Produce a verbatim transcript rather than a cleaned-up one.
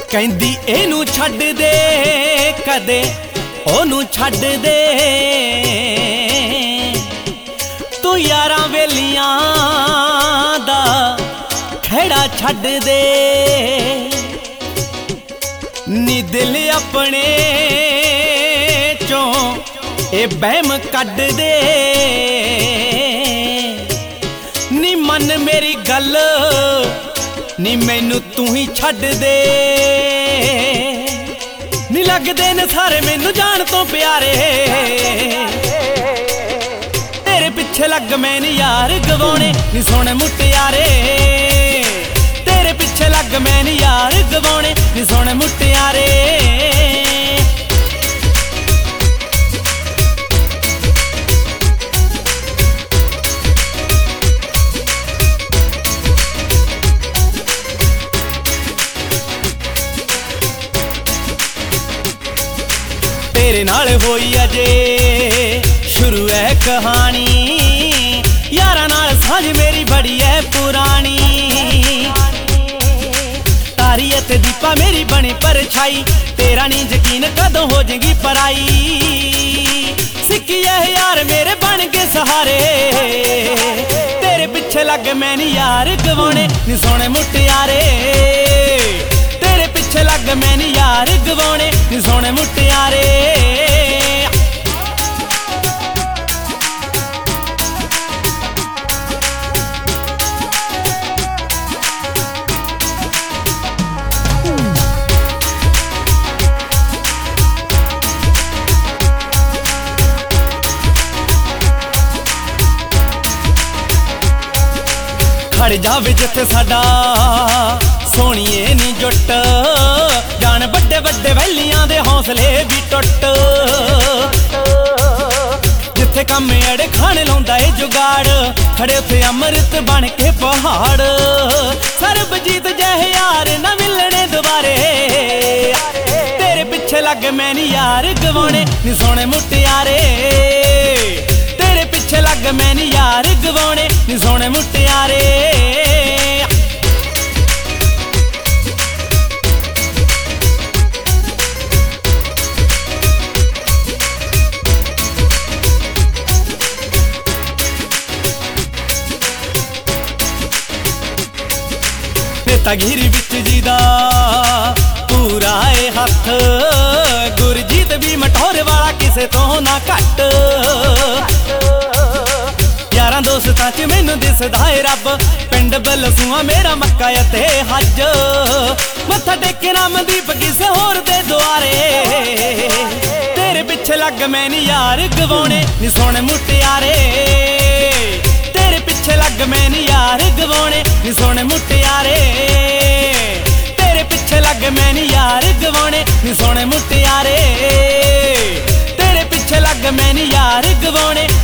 ਕਹਿੰਦੀ ਇਹਨੂੰ ਛੱਡ ਦੇ ਕਦੇ ਉਹਨੂੰ ਛੱਡ ਦੇ ਤੂੰ ਯਾਰਾਂ ਵੇਲੀਆਂ ਦਾ ਖੇੜਾ ਛੱਡ ਦੇ ਨੀ ਦਿਲ ਆਪਣੇ ਚੋਂ ਇਹ ਬਹਿਮ ਕੱਢ ਦੇ ਨੀ ਮਨ ਮੇਰੀ ਗੱਲ ਨੀ मैनू तू ही छड्ड दे नी लगदे ने सारे मैनू जान तो प्यारे तेरे पिछे लग मैं नी यार गवाने नी सोने मुटियारे तेरे पिछे लग मैं नी यार गवाने नी सोने मुटियारे तेरे नाल होई अजे शुरू है कहानी यारा नाल साझ मेरी बड़ी है पुरानी तारी ते दीपा मेरी बनी परछाई तेरा नी यकीन कदों हो जाएगी पराई सिक्की है यार मेरे बन के सहारे तेरे पिछे लग मैं नी यार गवाने नी सोने मुटियारे तेरे पिछे लग मैं नी यार गवाने नी सोने मुटियारे खड़ जावे जिथे साडा सोहणीए नी जुट जान बड़े बड़े वैलियां दे हौसले भी टुट जिथे कम अड़े खाने लाउंदा ए जुगाड़ खड़े उथे अमृत बन के पहाड़ सरबजीत जहे यार ना मिलने दोबारे तेरे पिछे लग मैं नी यार गवाने नी सोने मुटियारे तेरे पिछे लग मैं नी यार गवाने नी सोने मुटियारे नेतागिरी विच जी दा पूरा ए हथ गुरजीत भी मठौर वाला किसे तो ना घट यारां दोस्तां च मैनू दिसदा है रब पिंड बलसूआ मेरा मक्का ते हज मत्था टेके नामदीप किसे होर दे दुआरे तेरे पिछे लग मैं नी यार गवाने नी सोने मुटियारे तेरे पिछे लग मैं नी यार गवाने नी सोने मुटियारे तेरे पिछे लग मैं नी यार गवाने नी सोने मुटियारे तेरे पिछे लग मैं नी यार गवाने